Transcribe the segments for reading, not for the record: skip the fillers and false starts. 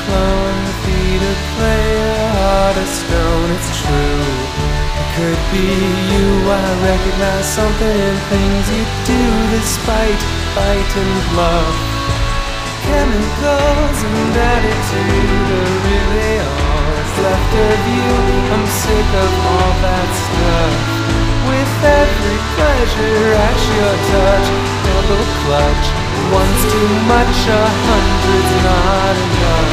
clone, feet of clay, a heart of stone. It's true, it could be you. I recognize something in things you do, despite fight and love. Chemicals and attitude are really all that's left of you. I'm sick of all that stuff. With every pleasure at your touch, double clutch. One's too much, 100's not enough.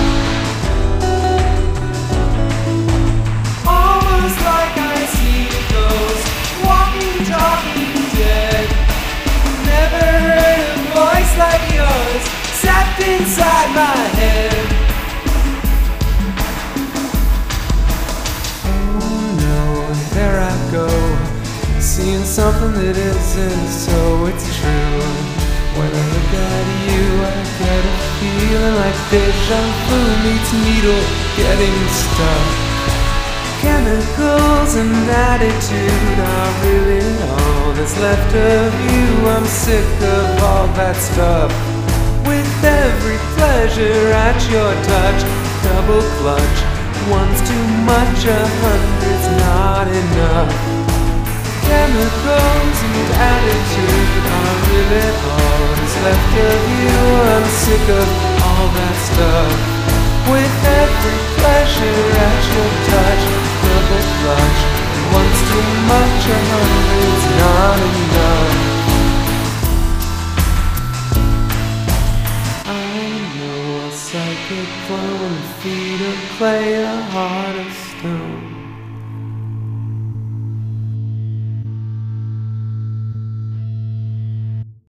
Almost like I see the ghost, walking, talking, dead. Never heard a voice like yours, zapped inside my head. Oh no, there I go, seeing something that isn't so. It's true, when I look at you I get a feeling like deja vu meets needle getting stuck. Chemicals and attitude are really all that's left of you. I'm sick of all that stuff. With every pleasure at your touch, double clutch. One's too much, 100's not enough. Chemicals and attitude are really all that's left of you. I'm sick of all that stuff. With every pleasure at your touch, double clutch. One's too much, 100's not enough. I know a psychic clone, feet of clay, a heart of stone.